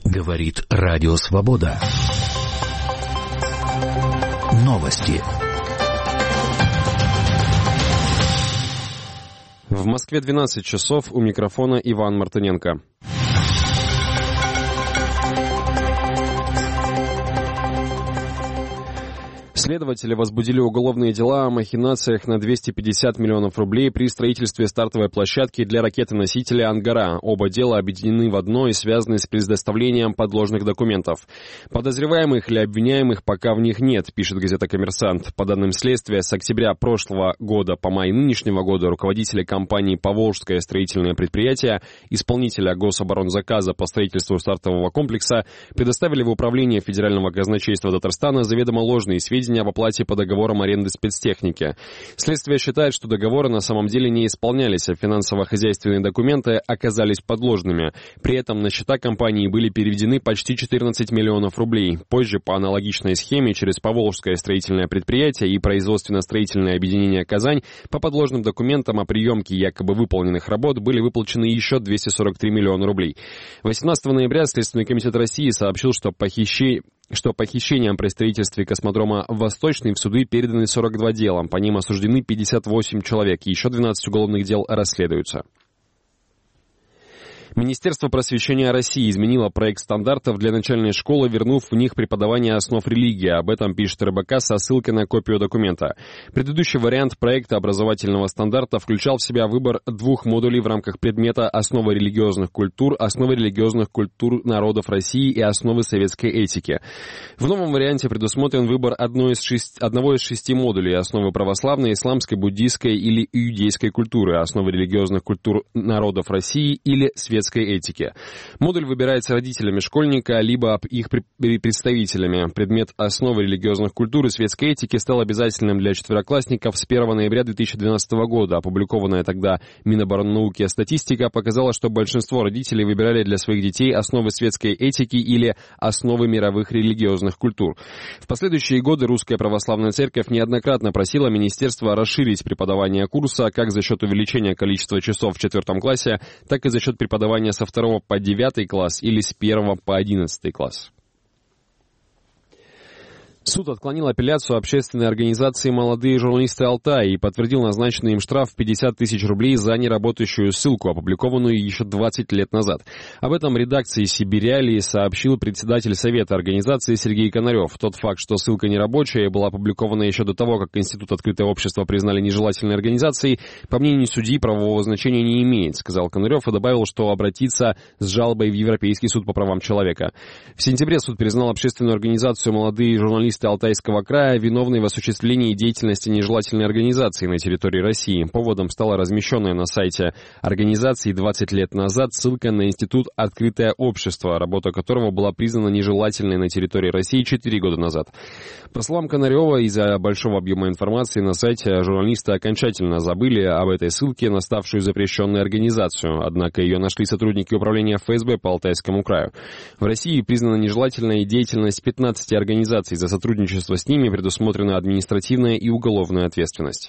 Говорит Радио Свобода. Новости. В Москве 12 часов, у микрофона Иван Мартыненко. Следователи возбудили уголовные дела о махинациях на 250 миллионов рублей при строительстве стартовой площадки для ракеты-носителя «Ангара». Оба дела объединены в одно и связаны с предоставлением подложных документов. Подозреваемых или обвиняемых пока в них нет, пишет газета «Коммерсант». По данным следствия, с октября прошлого года по май нынешнего года руководители компании «Поволжское строительное предприятие», исполнителя гособоронзаказа по строительству стартового комплекса, предоставили в управление Федерального казначейства Татарстана заведомо ложные сведения об оплате по договорам аренды спецтехники. Следствие считает, что договоры на самом деле не исполнялись, а финансово-хозяйственные документы оказались подложными. При этом на счета компании были переведены почти 14 миллионов рублей. Позже по аналогичной схеме через Поволжское строительное предприятие и производственно-строительное объединение «Казань» по подложным документам о приемке якобы выполненных работ были выплачены еще 243 миллиона рублей. 18 ноября Следственный комитет России сообщил, что похищением при строительстве космодрома «Восточный» в суды переданы 42 дела. По ним осуждены 58 человек. Еще 12 уголовных дел расследуются. Министерство просвещения России изменило проект стандартов для начальной школы, вернув в них преподавание основ религии. Об этом пишет РБК со ссылкой на копию документа. Предыдущий вариант проекта образовательного стандарта включал в себя выбор двух модулей в рамках предмета «Основы религиозных культур», «Основы религиозных культур народов России» и «Основы советской этики». В новом варианте предусмотрен выбор одного из шести модулей: «Основы православной, исламской, буддийской или иудейской культуры», «Основы религиозных культур народов России» или «Светской этики». Модуль выбирается родителями школьника, либо их представителями. Предмет «Основы религиозных культур и светской этики» стал обязательным для четвероклассников с 1 ноября 2012 года. Опубликованная тогда Миноборнауки статистика показала, что большинство родителей выбирали для своих детей основы светской этики или основы мировых религиозных культур. В последующие годы Русская Православная Церковь неоднократно просила министерство расширить преподавание курса как за счет увеличения количества часов в 4 классе, так и за счет преподавания со 2 по 9 класс или с 1 по 11 класс. Суд отклонил апелляцию общественной организации «Молодые журналисты Алтая» и подтвердил назначенный им штраф в 50 тысяч рублей за неработающую ссылку, опубликованную еще 20 лет назад. Об этом редакции «Сибиряли» сообщил председатель Совета организации Сергей Конарев. Тот факт, что ссылка нерабочая и была опубликована еще до того, как Институт Открытое общество признали нежелательной организацией, по мнению судьи, правового значения не имеет, сказал Конарев и добавил, что обратится с жалобой в Европейский суд по правам человека. В сентябре суд признал общественную организацию «Молодые журналисты Алтайского края» виновной в осуществлении деятельности нежелательной организации на территории России. Поводом стала размещенная на сайте организации 20 лет назад ссылка на Институт Открытое общество, работа которого была признана нежелательной на территории России 4 года назад. По словам Конарева, из-за большого объема информации на сайте журналисты окончательно забыли об этой ссылке на ставшую запрещенной организацию, однако ее нашли сотрудники управления ФСБ по Алтайскому краю. В России признана нежелательной деятельность 15 организаций. За сотрудничество с ними предусмотрена административная и уголовная ответственность.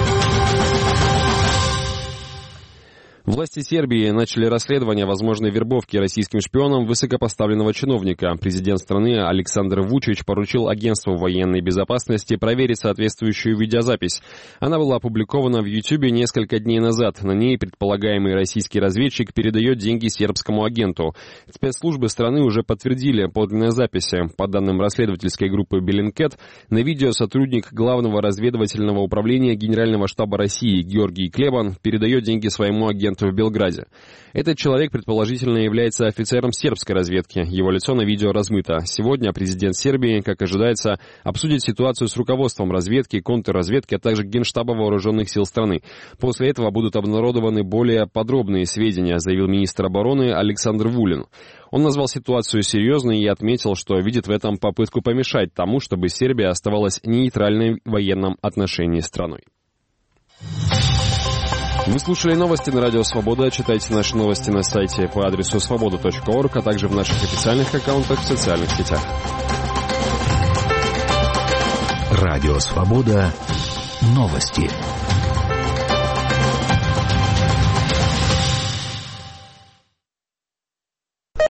Власти Сербии начали расследование возможной вербовки российским шпионом высокопоставленного чиновника. Президент страны Александр Вучич поручил агентству военной безопасности проверить соответствующую видеозапись. Она была опубликована в Ютьюбе несколько дней назад. На ней предполагаемый российский разведчик передает деньги сербскому агенту. Спецслужбы страны уже подтвердили подлинные записи. По данным расследовательской группы Bellingcat, на видео сотрудник Главного разведывательного управления Генерального штаба России Георгий Клебан передает деньги своему агенту в Белграде. Этот человек, предположительно, является офицером сербской разведки. Его лицо на видео размыто. Сегодня президент Сербии, как ожидается, обсудит ситуацию с руководством разведки, контрразведки, а также Генштаба вооруженных сил страны. После этого будут обнародованы более подробные сведения, заявил министр обороны Александр Вулин. Он назвал ситуацию серьезной и отметил, что видит в этом попытку помешать тому, чтобы Сербия оставалась нейтральной в военном отношении страной. Вы слушали новости на Радио Свобода. Читайте наши новости на сайте по адресу svoboda.org, а также в наших официальных аккаунтах в социальных сетях. Радио Свобода. Новости.